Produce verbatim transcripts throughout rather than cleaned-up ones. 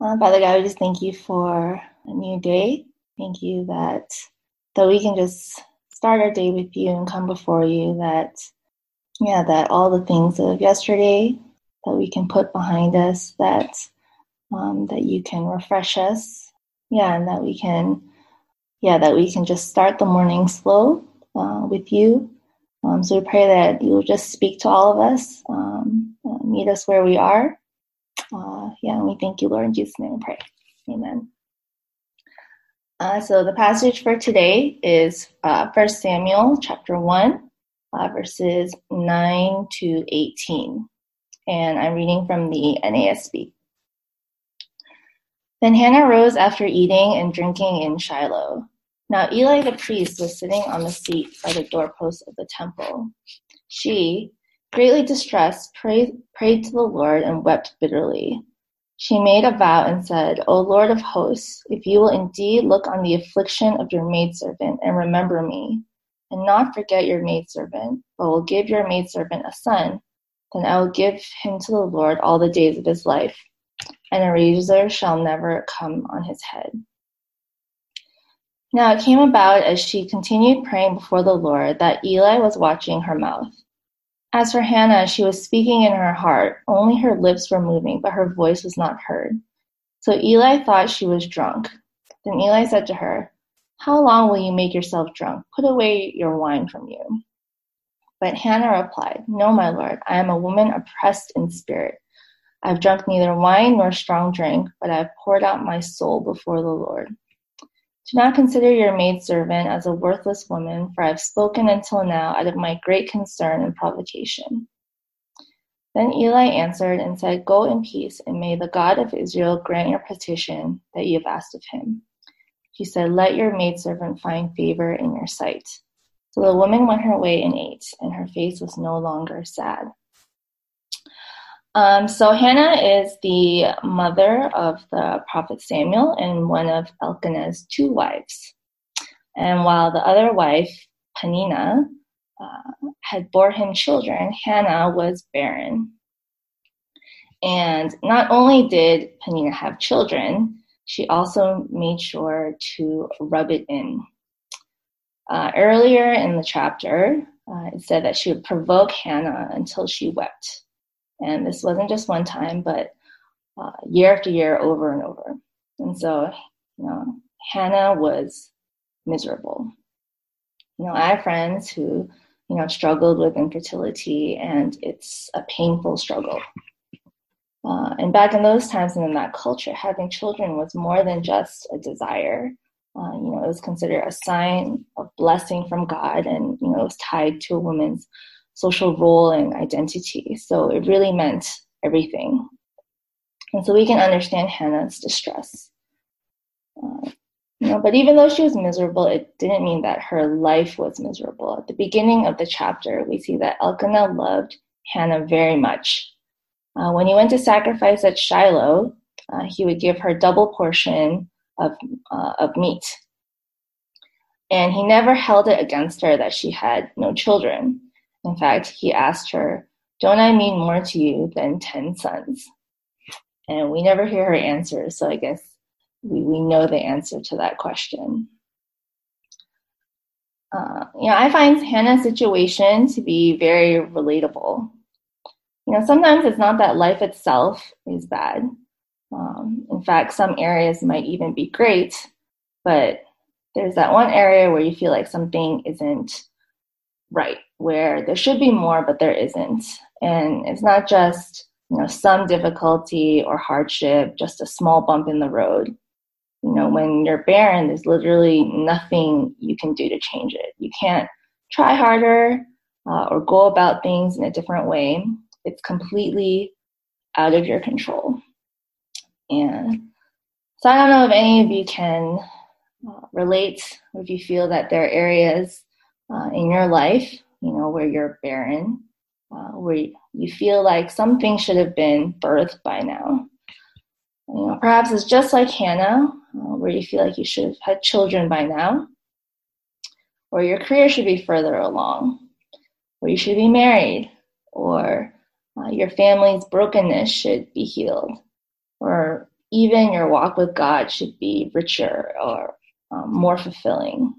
Uh, Father God, we just thank you for a new day. Thank you that that we can just start our day with you and come before you. That yeah, that all the things of yesterday that we can put behind us. That um, that you can refresh us. Yeah, and that we can yeah that we can just start the morning slow uh, with you. Um, so we pray that you will just speak to all of us, um, uh, meet us where we are. Uh, yeah, and we thank you, Lord, in Jesus' name we pray. Amen. Uh, so the passage for today is uh, First Samuel chapter one, uh, verses nine to eighteen. And I'm reading from the N A S B. Then Hannah rose after eating and drinking in Shiloh. Now Eli the priest was sitting on the seat by the doorpost of the temple. She, greatly distressed, prayed, prayed to the Lord and wept bitterly. She made a vow and said, O Lord of hosts, if you will indeed look on the affliction of your maidservant and remember me, and not forget your maidservant, but will give your maidservant a son, then I will give him to the Lord all the days of his life, and a razor shall never come on his head. Now it came about as she continued praying before the Lord that Eli was watching her mouth. As for Hannah, she was speaking in her heart, only her lips were moving, but her voice was not heard. So Eli thought she was drunk. Then Eli said to her, How long will you make yourself drunk? Put away your wine from you. But Hannah replied, No, my lord, I am a woman oppressed in spirit. I have drunk neither wine nor strong drink, but I have poured out my soul before the Lord. Do not consider your maidservant as a worthless woman, for I have spoken until now out of my great concern and provocation. Then Eli answered and said, Go in peace, and may the God of Israel grant your petition that you have asked of him. She said, Let your maidservant find favor in your sight. So the woman went her way and ate, and her face was no longer sad. Um, so Hannah is the mother of the prophet Samuel and one of Elkanah's two wives. And while the other wife, Peninnah, uh, had bore him children, Hannah was barren. And not only did Peninnah have children, she also made sure to rub it in. Uh, earlier in the chapter, uh, it said that she would provoke Hannah until she wept. And this wasn't just one time, but uh, year after year, over and over. And so, you know, Hannah was miserable. You know, I have friends who, you know, struggled with infertility, and it's a painful struggle. Uh, and back in those times and in that culture, having children was more than just a desire. Uh, you know, it was considered a sign of blessing from God, and, you know, it was tied to a woman's social role and identity. So it really meant everything. And so we can understand Hannah's distress. Uh, you know, but even though she was miserable, it didn't mean that her life was miserable. At the beginning of the chapter, we see that Elkanah loved Hannah very much. Uh, when he went to sacrifice at Shiloh, uh, he would give her double portion of uh, of meat. And he never held it against her that she had no children. In fact, he asked her, Don't I mean more to you than ten sons? And we never hear her answer, so I guess we, we know the answer to that question. Uh, you know, I find Hannah's situation to be very relatable. You know, sometimes it's not that life itself is bad. Um, in fact, some areas might even be great, but there's that one area where you feel like something isn't right, where there should be more, but there isn't. And it's not just, you know, some difficulty or hardship, just a small bump in the road. You know, when you're barren, there's literally nothing you can do to change it. You can't try harder uh, or go about things in a different way. It's completely out of your control. And so I don't know if any of you can uh, relate, or if you feel that there are areas uh, in your life, you know, where you're barren, uh, where you feel like something should have been birthed by now. You know, perhaps it's just like Hannah, uh, where you feel like you should have had children by now, or your career should be further along, or you should be married, or uh, your family's brokenness should be healed, or even your walk with God should be richer or um, more fulfilling.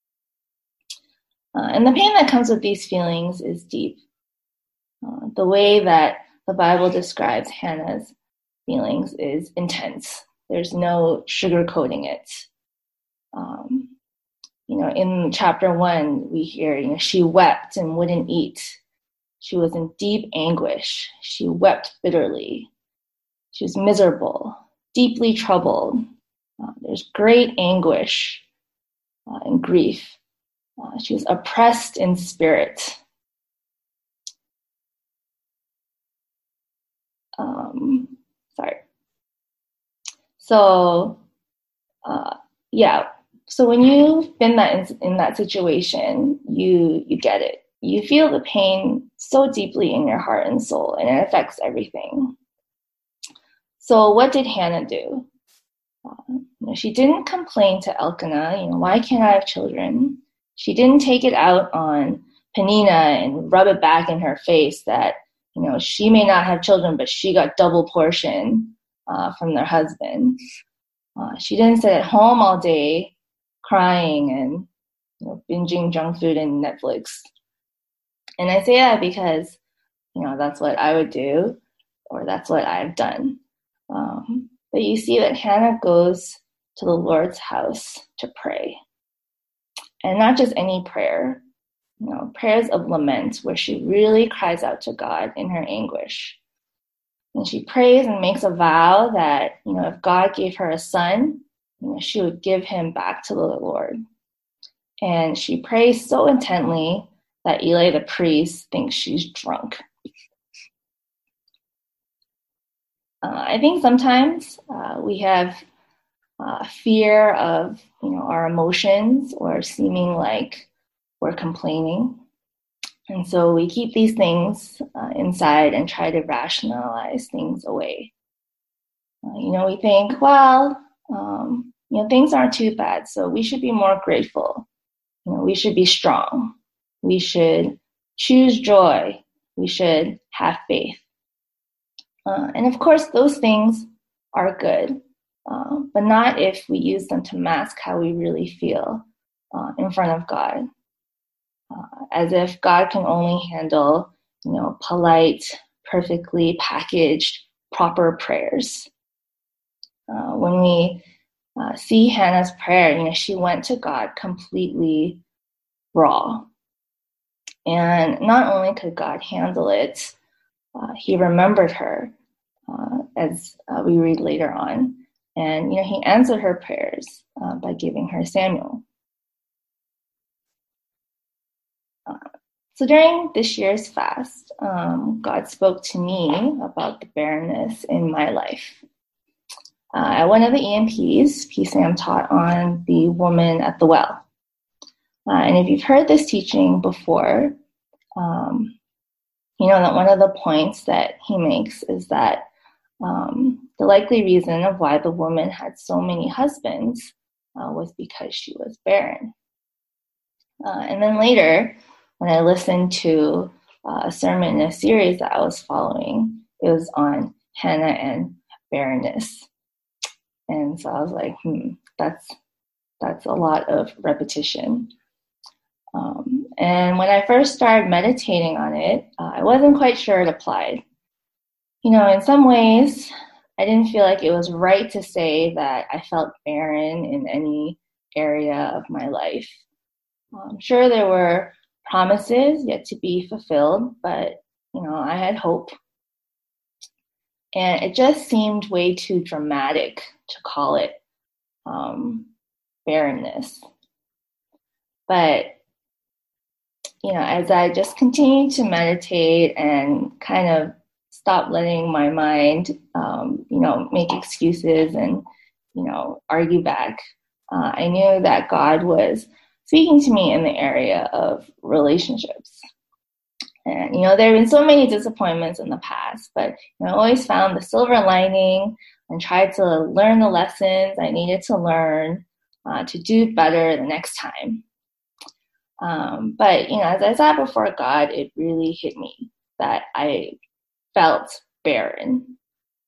Uh, and the pain that comes with these feelings is deep. Uh, the way that the Bible describes Hannah's feelings is intense. There's no sugarcoating it. Um, you know, in chapter one, we hear, you know, she wept and wouldn't eat. She was in deep anguish. She wept bitterly. She was miserable, deeply troubled. Uh, there's great anguish uh, and grief. Uh, she was oppressed in spirit. Um, sorry. So, uh, yeah. So when you've been that in, in that situation, you you get it. You feel the pain so deeply in your heart and soul, and it affects everything. So what did Hannah do? Uh, you know, she didn't complain to Elkanah, you know, why can't I have children? She didn't take it out on Penina and rub it back in her face that, you know, she may not have children, but she got double portion uh, from their husband. Uh, she didn't sit at home all day crying and, you know, binging junk food and Netflix. And I say that because, you know, that's what I would do, or that's what I've done. Um, but you see that Hannah goes to the Lord's house to pray. And not just any prayer, you know, prayers of lament where she really cries out to God in her anguish. And she prays and makes a vow that, you know, if God gave her a son, you know, she would give him back to the Lord. And she prays so intently that Eli the priest thinks she's drunk. Uh, I think sometimes uh, we have uh, fear of, you know, our emotions or seeming like we're complaining. And so we keep these things uh, inside and try to rationalize things away. Uh, you know, we think, well, um, you know, things aren't too bad, so we should be more grateful. You know, we should be strong. We should choose joy. We should have faith. Uh, and of course, those things are good, uh, but not if we use them to mask how we really feel uh, in front of God. Uh, as if God can only handle, you know, polite, perfectly packaged, proper prayers. Uh, when we uh, see Hannah's prayer, you know, she went to God completely raw. And not only could God handle it, uh, he remembered her, uh, as uh, we read later on. And, you know, he answered her prayers uh, by giving her Samuel. Uh, so during this year's fast, um, God spoke to me about the barrenness in my life. Uh, at one of the E M Ps, P SAM taught on the woman at the well. Uh, and if you've heard this teaching before, um, you know that one of the points that he makes is that um, the likely reason of why the woman had so many husbands uh, was because she was barren. Uh, and then later, when I listened to uh, a sermon in a series that I was following, it was on Hannah and barrenness. And so I was like, hmm, that's that's a lot of repetition. Um, and when I first started meditating on it, uh, I wasn't quite sure it applied. You know, in some ways, I didn't feel like it was right to say that I felt barren in any area of my life. I'm sure there were promises yet to be fulfilled, but, you know, I had hope. And it just seemed way too dramatic to call it um, barrenness. But, you know, as I just continued to meditate and kind of stop letting my mind, um, you know, make excuses and, you know, argue back, uh, I knew that God was speaking to me in the area of relationships. And, you know, there have been so many disappointments in the past, but, you know, I always found the silver lining and tried to learn the lessons I needed to learn uh, to do better the next time. Um, but, you know, as I sat before God, it really hit me that I felt barren.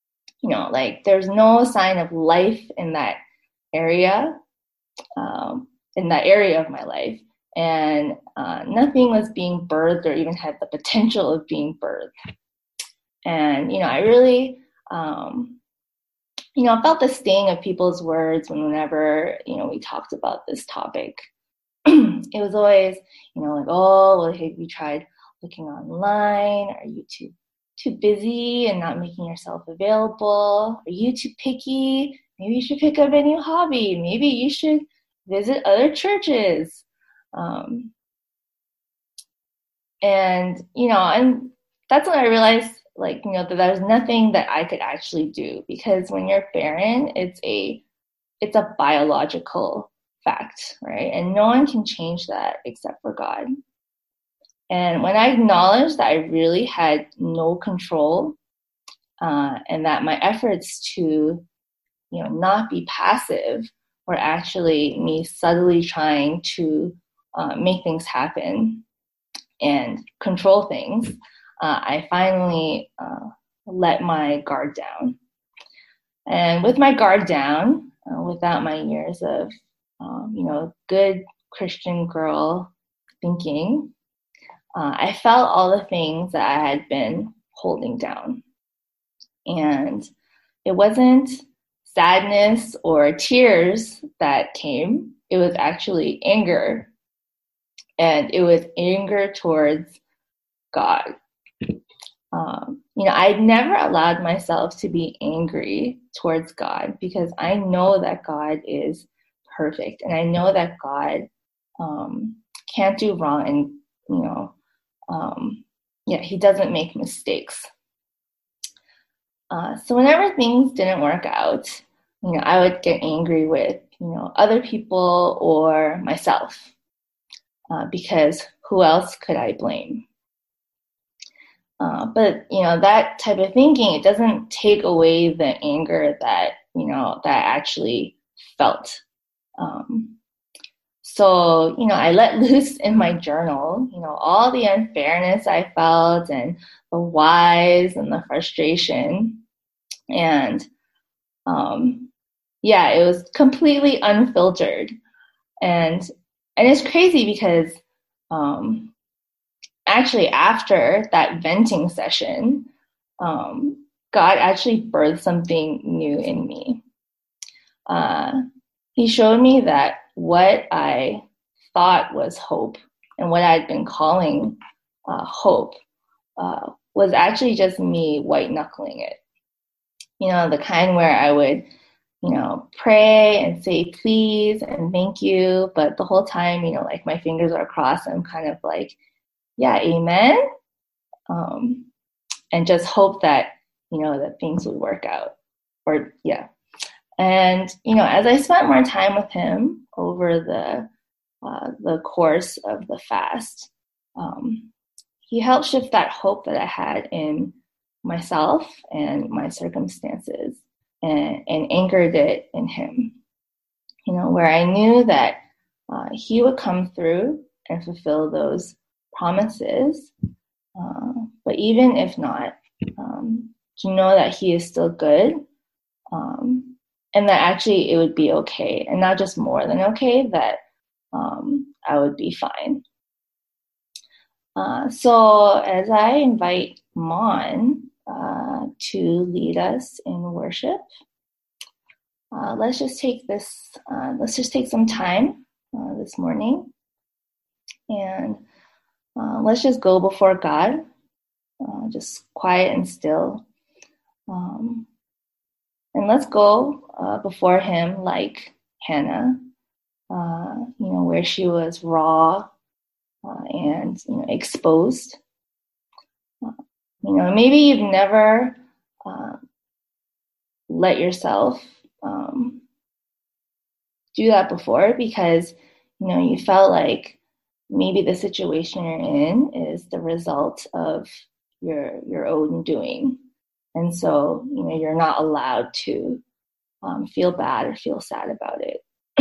you know, like there's no sign of life in that area, um, in that area of my life. And uh, nothing was being birthed or even had the potential of being birthed. And, you know, I really, um, you know, I felt the sting of people's words whenever, you know, we talked about this topic. It was always, you know, like, oh, well, have you tried looking online? Are you too too busy and not making yourself available? Are you too picky? Maybe you should pick up a new hobby. Maybe you should visit other churches. Um, and, you know, and that's when I realized, like, you know, that there's nothing that I could actually do, because when you're barren, it's a, it's a biological fact, right? And no one can change that except for God. And when I acknowledged that I really had no control, uh, and that my efforts to, you know, not be passive were actually me subtly trying to uh, make things happen and control things, uh, I finally uh, let my guard down. And with my guard down, uh, without my years of, um, you know, good Christian girl thinking, uh, I felt all the things that I had been holding down. And it wasn't sadness or tears that came. It was actually anger. And it was anger towards God. Um, you know, I never allowed myself to be angry towards God, because I know that God is perfect, and I know that God um, can't do wrong, and, you know, um, yeah, he doesn't make mistakes. Uh, so whenever things didn't work out, you know, I would get angry with, you know, other people or myself, uh, because who else could I blame? Uh, but, you know, that type of thinking, it doesn't take away the anger that, you know, that I actually felt. Um, so, you know, I let loose in my journal, you know, all the unfairness I felt and the whys and the frustration. And, um, yeah, it was completely unfiltered. And, and it's crazy because, um, actually, after that venting session, um, God actually birthed something new in me. Uh, he showed me that what I thought was hope and what I'd been calling uh, hope uh, was actually just me white knuckling it. You know, the kind where I would, you know, pray and say please and thank you, but the whole time, you know, like my fingers are crossed, I'm kind of like, yeah, amen. Um, and just hope that, you know, that things would work out. Or, yeah. And, you know, as I spent more time with him over the uh, the course of the fast, um, he helped shift that hope that I had in myself and my circumstances, and, and anchored it in him. You know, where I knew that uh, he would come through and fulfill those promises. Uh, but even if not, um, to know that he is still good, um, and that actually it would be okay, and not just more than okay, that um, I would be fine. Uh, so as I invite Mon uh, to lead us in worship, uh, let's just take this, uh, let's just take some time uh, this morning, and uh, let's just go before God, uh, just quiet and still. Um, and let's go uh, before him like Hannah, uh, you know, where she was raw uh, and, you know, exposed. Uh, you know, maybe you've never uh, let yourself um, do that before, because, you know, you felt like maybe the situation you're in is the result of your your own doing. And so, you know, you're not allowed to um, feel bad or feel sad about it.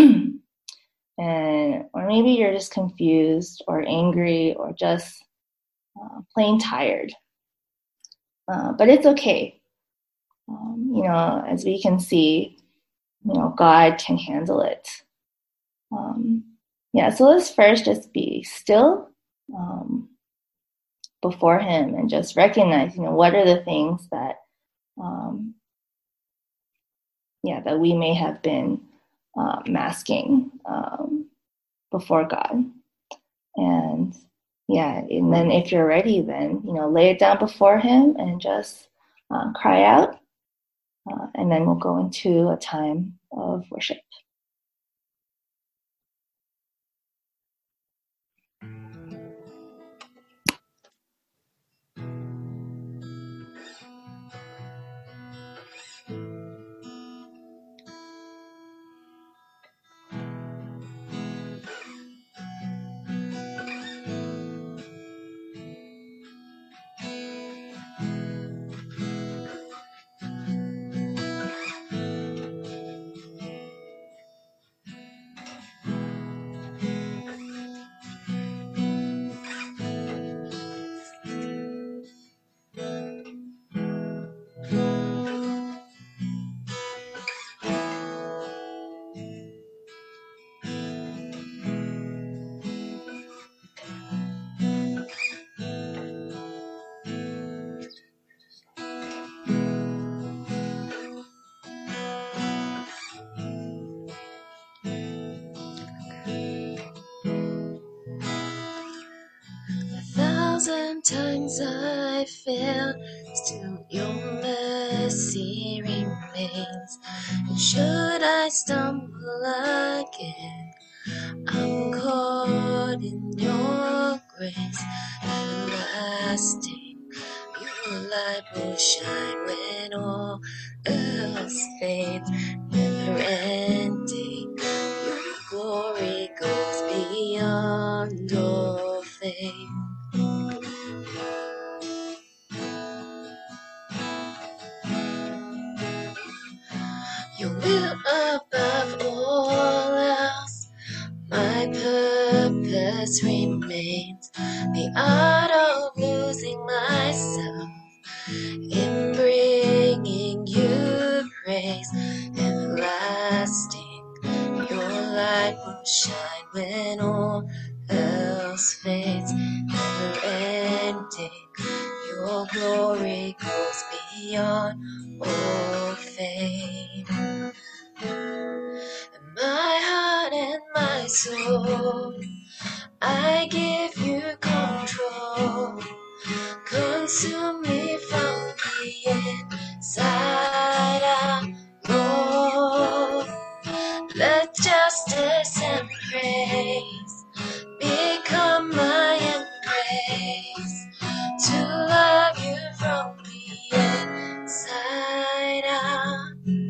And or maybe you're just confused or angry or just uh, plain tired. Uh, but it's okay. Um, you know, as we can see, you know, God can handle it. Um, yeah, so let's first just be still um, before Him and just recognize, you know, what are the things that, um, yeah, that we may have been uh, masking um, before God. And yeah, and then if you're ready, then, you know, lay it down before Him and just uh, cry out. Uh, and then we'll go into a time of worship. Sometimes I feel still your mercy remains. And should I stumble again, I'm caught in your grace. Everlasting, your light will shine when all else fades. Never ending, your glory goes beyond all fame. Your will above all else, my purpose remains. The art of losing myself in bringing you praise. Everlasting, your light will shine when all else fades. Never ending, your glory goes beyond all fame. And my heart and my soul, I give you control. Consume me from the inside out, Lord. Let justice and praise become my embrace, to love you from the inside out.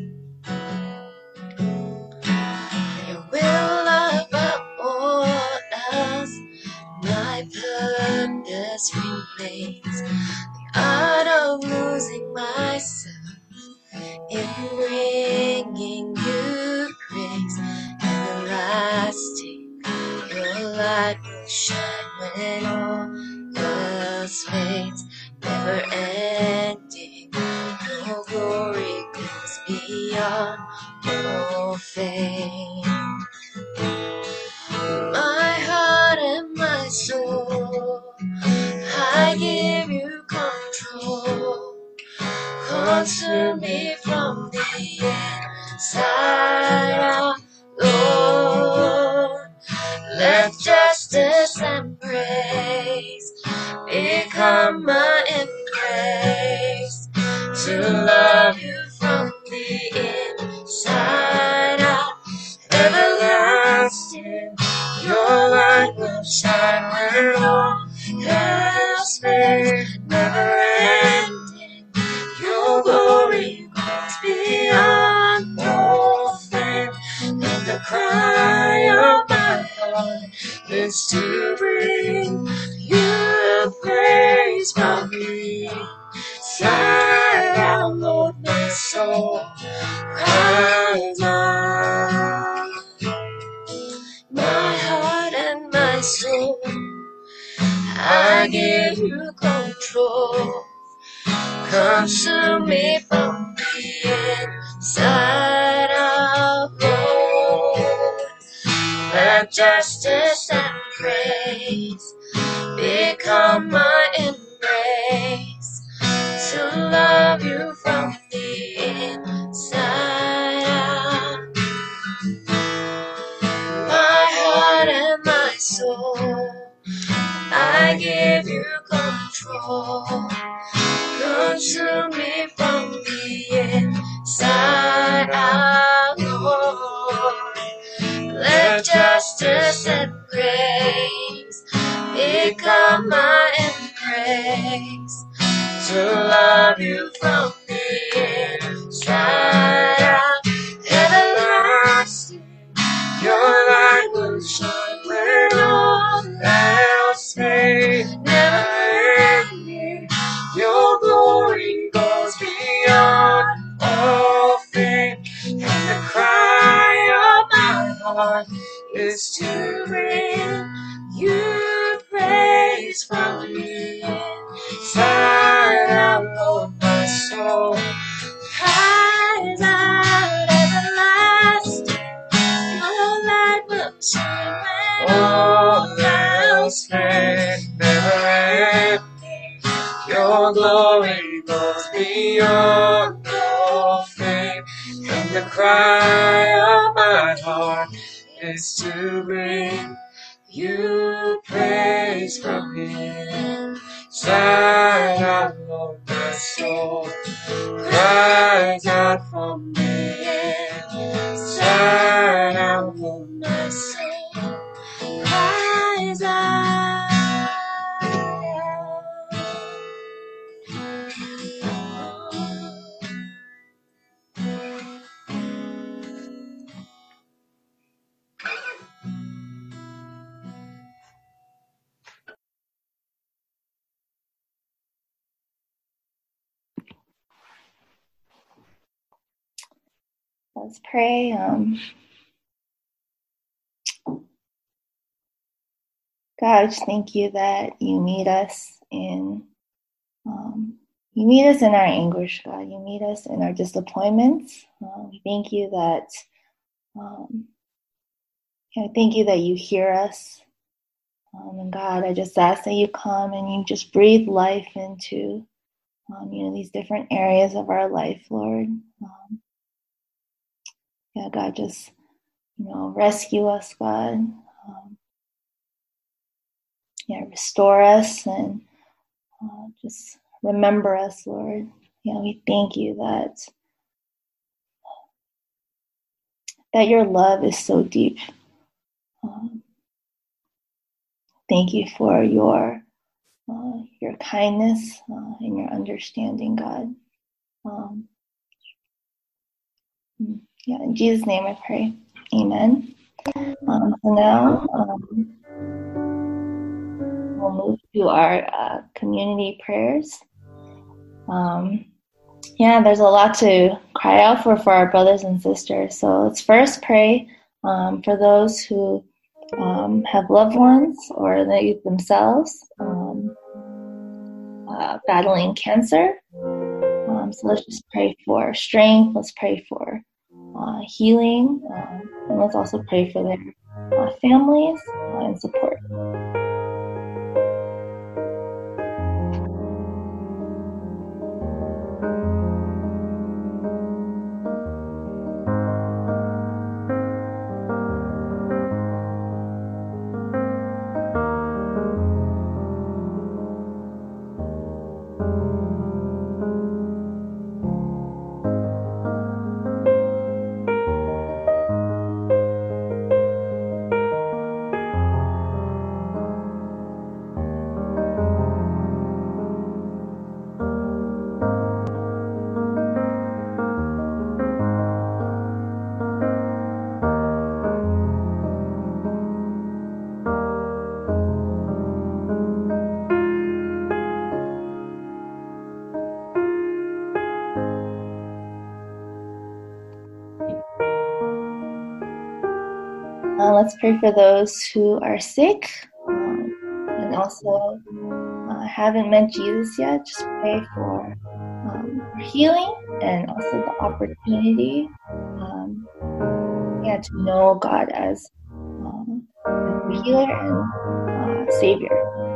Your will above all else, my purpose remains. The art of losing myself in bringing you praise. Everlasting, your light will shine when all else fades. Never ending, your glory goes beyond all fame. My heart and my soul, I give you control. Consume me from the inside out, Lord. Let justice and praise become my embrace, to love you from the inside out. Everlasting, your light will shine when all else fades. Never ending, your glory goes beyond all fame. And the cry of my heart is to bring you praise from me. Inside out, Lord, my soul cries out. My heart and my soul, I give you control. Consume me from inside out, Lord. Let justice and praise become my embrace, to love you from the inside out. My heart and my soul, I give you control. Consume me from the inside out, Lord. Let justice and praise become my embrace, to love you from the inside out. Everlasting, your light will shine where all else fades. Never ending, your glory goes beyond all fame. And the cry of my heart is to bring you praise from the inside out, Lord. My soul cries out, everlasting, your light will shine when all else fades. Never ending, your glory goes beyond all fame. And the cry of my heart is to bring you praise from inside out, Lord. My soul cries out from the inside out, Lord. My soul cries out. Let's pray. Um, God, I just thank you that you meet us in um, you meet us in our anguish, God. You meet us in our disappointments. Uh, we thank you that um, you know, thank you that you hear us. Um, and God, I just ask that you come and you just breathe life into um, you know these different areas of our life, Lord. Um, yeah, God, just you know rescue us, God. Um, yeah, restore us and uh, just remember us, Lord. Yeah, we thank you that that your love is so deep. Um, thank you for your uh, your kindness uh, and your understanding, God. Um, yeah, in Jesus' name I pray. Amen. Um, so now um, we'll move to our uh, community prayers. Um, yeah, there's a lot to cry out for for our brothers and sisters. So let's first pray um, for those who um, have loved ones or they themselves um, uh, battling cancer. Um, so let's just pray for strength. Let's pray for uh, healing. Um, and let's also pray for their uh, families uh, and support. Uh, let's pray for those who are sick um, and also uh, haven't met Jesus yet. Just pray for, um, for healing and also the opportunity um, yeah, to know God as, um, as the healer and uh, savior.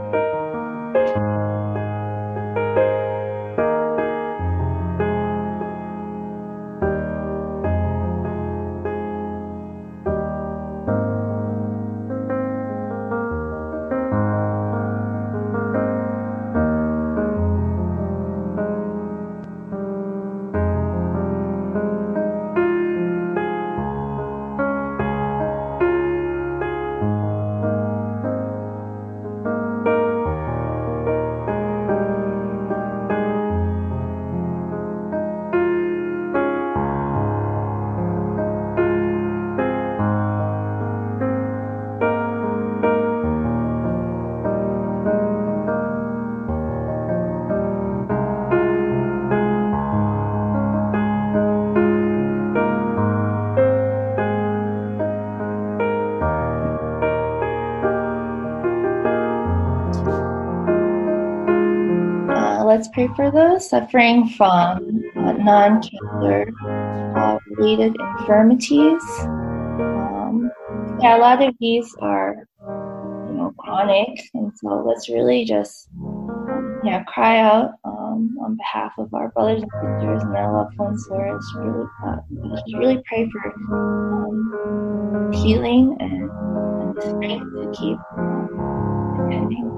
Let's pray for those suffering from uh, non-cancer uh, related infirmities. Um, yeah, a lot of these are, you know, chronic, and so let's really just, um, yeah, cry out um, on behalf of our brothers and sisters and their loved ones, Lord. Let's really, uh, let's really pray for um, healing and, and the strength to keep um, attending.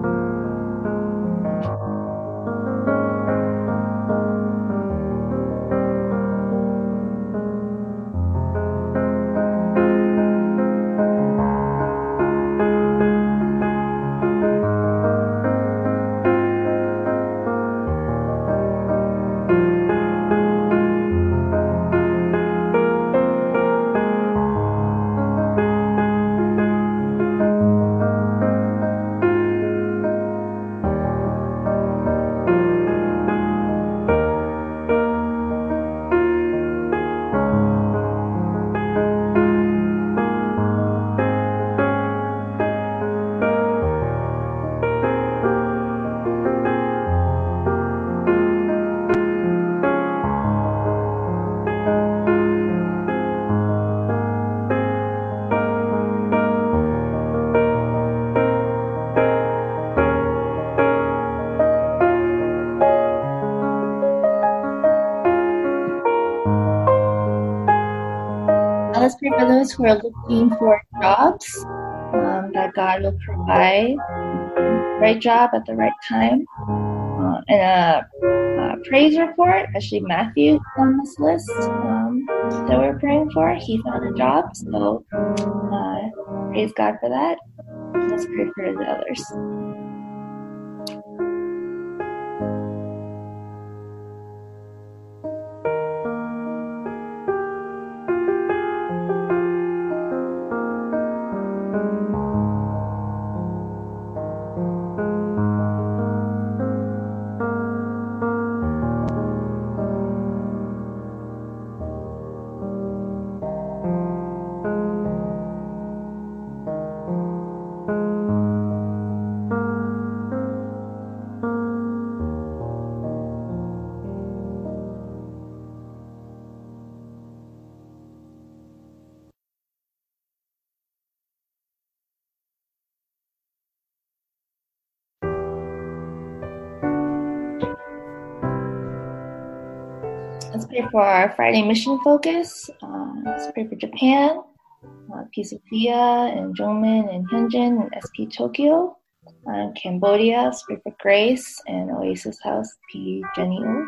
Let's pray for those who are looking for jobs, um, that God will provide the right job at the right time. Uh, and a, a praise report, actually Matthew is on this list um, that we're praying for. He found a job, so uh, praise God for that. Let's pray for the others. Let's pray for our Friday mission focus. Uh, let's pray for Japan, uh, P. Sophia and Jongmin and Hyunjin and S P Tokyo. Uh, Cambodia, let's pray for Grace and Oasis House, P. Jenny O.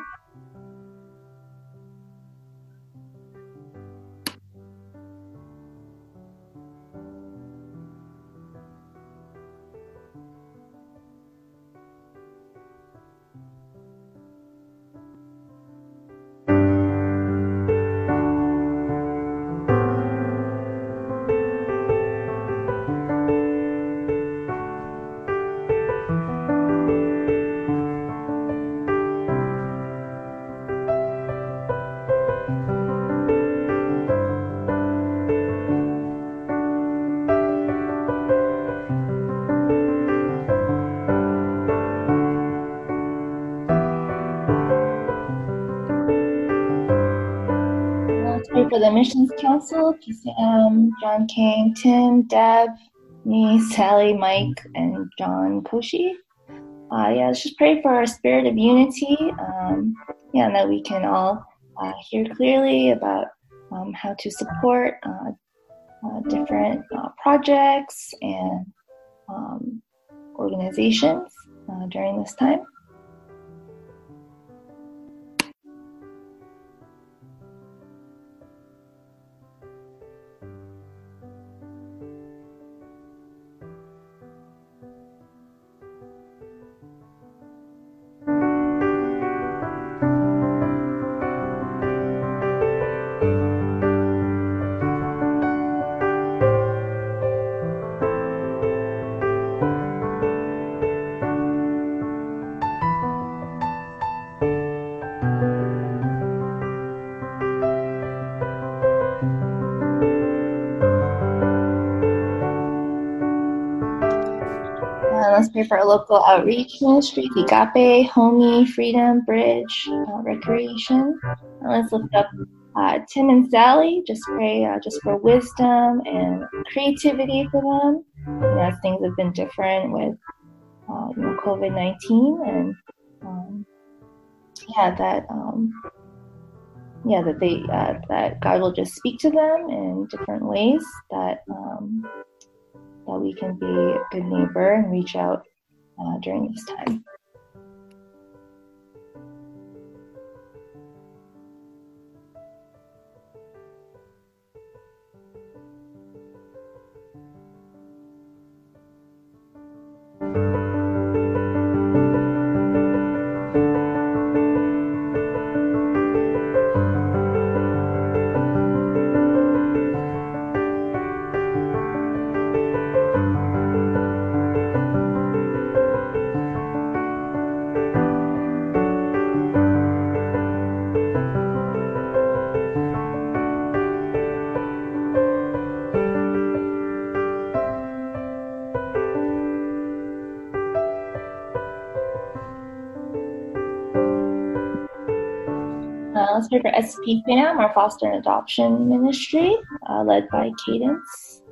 for the Missions Council, P C M, John King, Tim, Deb, me, Sally, Mike, and John Koshi. Uh, yeah, let's just pray for our spirit of unity. Um, yeah, and that we can all uh, hear clearly about um, how to support uh, uh, different uh, projects and um, organizations uh, during this time. Uh, let's pray for our local outreach ministry, the Agape, Homey, Freedom, Bridge, uh, Recreation. Uh, let's lift up uh, Tim and Sally. Just pray uh, just for wisdom and creativity for them. You know, as things have been different with uh, you know COVID nineteen, and um, yeah, that um, yeah that they uh, that God will just speak to them in different ways. That um, that we can be a good neighbor and reach out uh, during this time. Uh, let's pray for S P Fam, our foster and adoption ministry, uh, led by Cadence.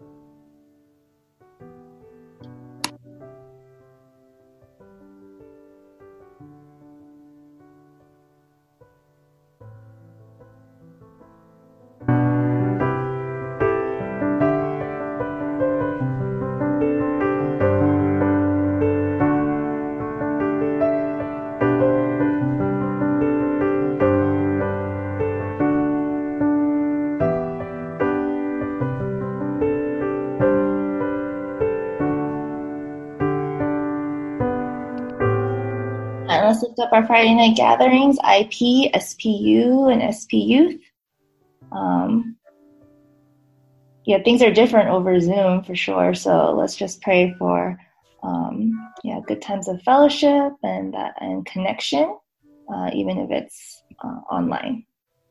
And let's lift up our Friday night gatherings, I P, S P U, and S P Youth. Um, yeah, things are different over Zoom for sure. So let's just pray for um, yeah, good times of fellowship and that and connection, uh, even if it's uh, online.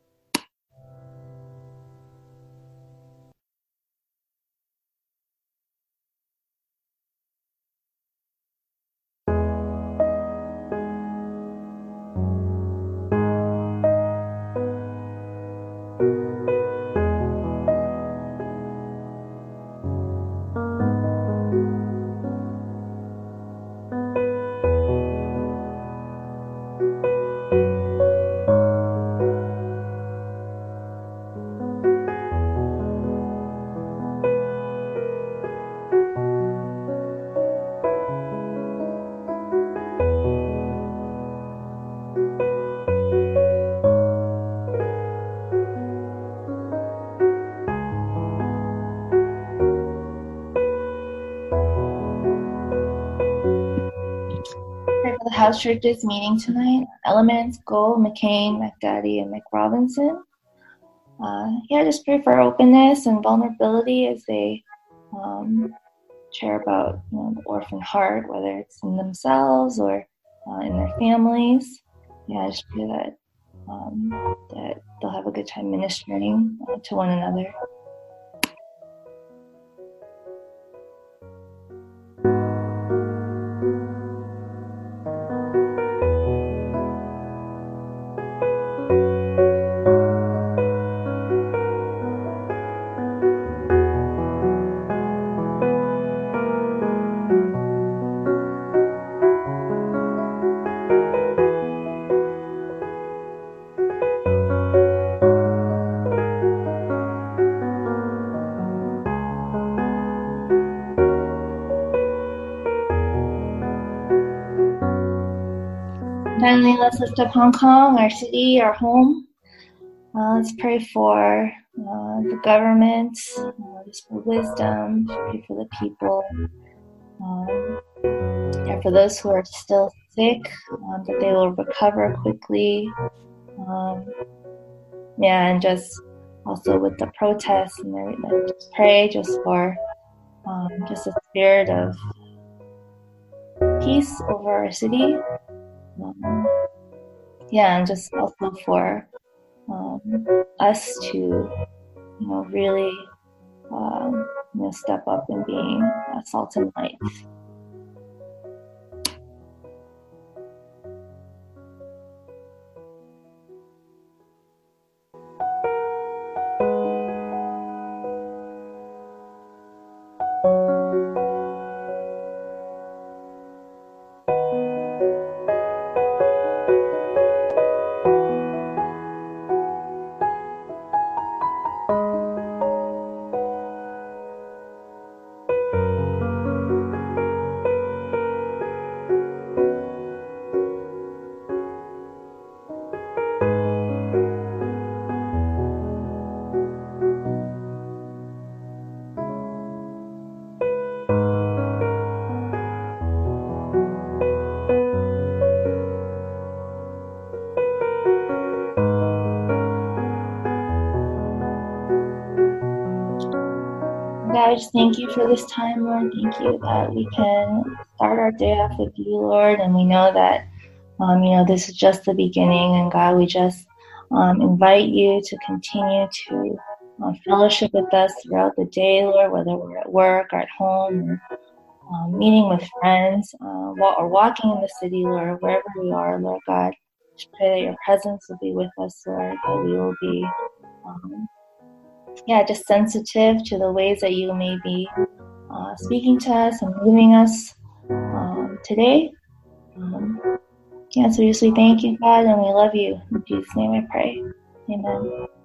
Pray for the house churches meeting tonight. Elements, Gold, McCain, McDaddy, and McRobinson. Uh, yeah, just pray for openness and vulnerability as they um, share about you know, the orphan heart, whether it's in themselves or uh, in their families. Yeah, I just pray that um, that they'll have a good time ministering uh, to one another. finally, let's lift up Hong Kong, our city, our home. Uh, let's pray for uh, the government, uh, just for wisdom, pray for the people, um, and for those who are still sick, um, that they will recover quickly. Um, yeah, and just also with the protests and everything, just pray just for um, just a spirit of peace over our city. Um, yeah, and just also for um, us to, you know, really, um, you know, step up and being a salt and light. God, I just thank you for this time, Lord. Thank you that we can start our day off with you, Lord, and we know that, um, you know, this is just the beginning. And God, we just um, invite you to continue to uh, fellowship with us throughout the day, Lord, whether we're at work or at home or um, meeting with friends uh, or walking in the city, Lord, wherever we are, Lord God. Just pray that your presence will be with us, Lord, that we will be um, yeah, just sensitive to the ways that you may be uh, speaking to us and moving us um, today. Um, yeah, so we just say thank you, God, and we love you. In Jesus' name I pray. Amen.